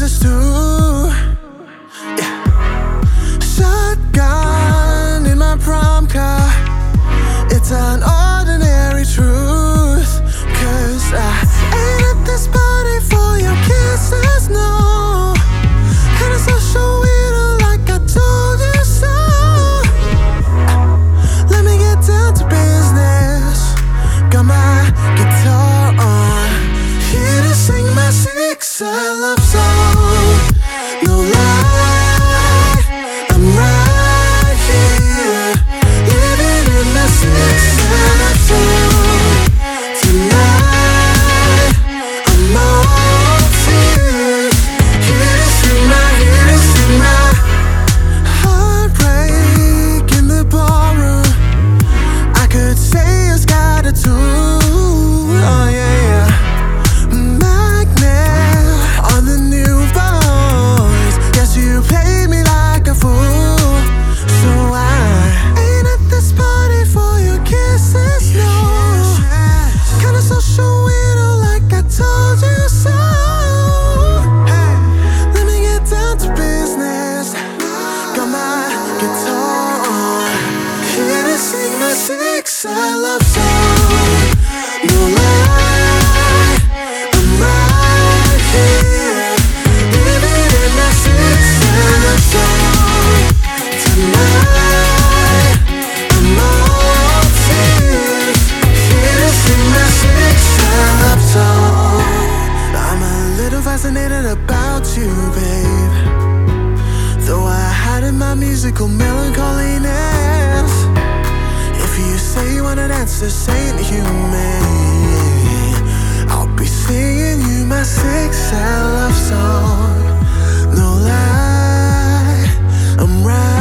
roses too. Yeah. Shotgun in my prom car. It's an ordinary truth. 'Cause I ain't at this party for your kisses, no. Kinda social weirdo like I told you so. Let me get down to business. Got my guitar on, here to sing my six love song. No lie, I'm right here, living in my six love song. Tonight, I'm all tears, here to sing my heartbreak in the ballroom. I could say it's got a tune, oh yeah. Magnet on the new boys. Guess you played me like a fool. So I ain't at this party for your kisses, no. Kinda social weirdo like I told you so. Let me get down to business. Got my guitar on, here to sing my six love song. No lie, I'm right here, living in my six love song. Tonight, I'm all tears, here to sing my six love song. I'm a little fascinated about you, babe. Though I hide in my musical melancholiness. If you say you wanna dance this ain't human, I'll be singing you my six love song. No lie, I'm right